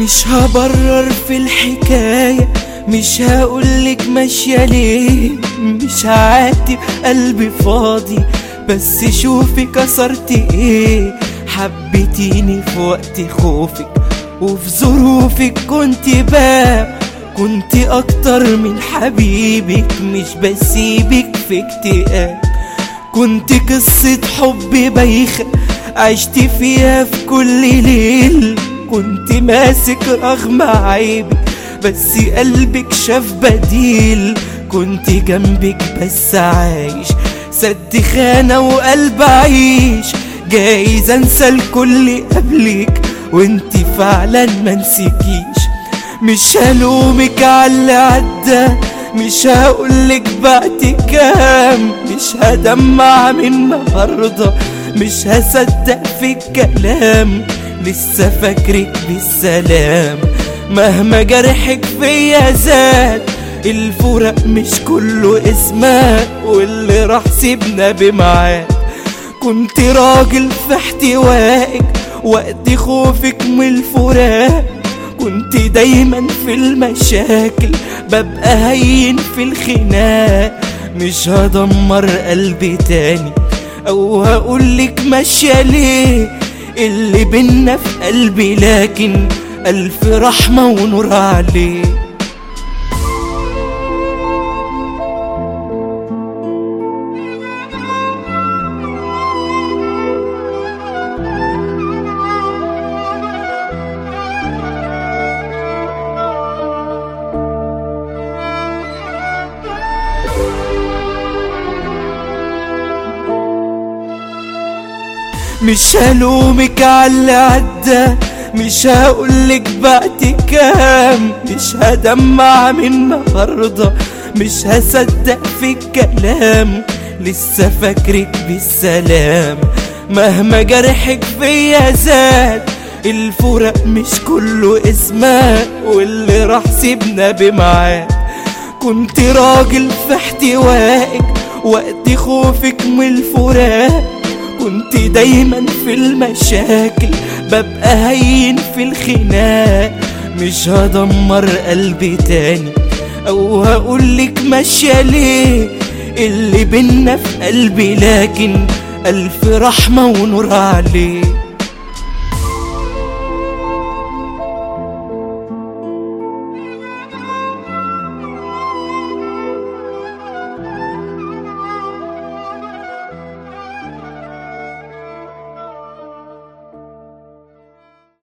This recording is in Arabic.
مش هبرر في الحكاية، مش هقولك ماشية ليه، مش هعاتب قلبي فاضي، بس شوفي كسرتي ايه. حبيتيني في وقت خوفك وفي ظروفك، كنت اكتر من حبيبك، مش بسيبك في اكتئاب. كنت قصة حب بايخة عشت فيها في كل ليل، كنت ماسك رغم عيبك بس قلبك شاف بديل. كنت جنبك بس عايش سد خانة وقلب عيش، جايز انسى الكل قبلك وانت فعلا منسيكيش. مش هلومك عاللي عدى، مش هقولك بعت كام، مش هدمع من النهارده، مش هصدق في الكلام، لسه فاكرك بالسلام مهما جرحك فيا زاد. الفراق مش كله اسماء، واللي راح سيبنا بمعاد. كنت راجل في احتوائك وقت خوفك من الفراق، كنت دايما في المشاكل ببقى هين في الخناق. مش هدمر قلبي تاني او هقولك ماشية ليه، اللي بينا في قلبي لكن ألف رحمة ونور عليه. مش هلومك عاللي عدى، مش هقولك بعت كام، مش هدمع من النهارده، مش هصدق في الكلام، لسه فاكرك بالسلام مهما جرحك فيا زاد. الفراق مش كله اسماء، واللي راح سيبنا بمعاد. كنت راجل في احتوائك وقت خوفك من الفراق، كنت دايما في المشاكل ببقى هين في الخناق. مش هدمر قلبي تاني او هقولك ماشية ليه، اللي بينا في قلبي لكن ألف رحمة ونور عليه.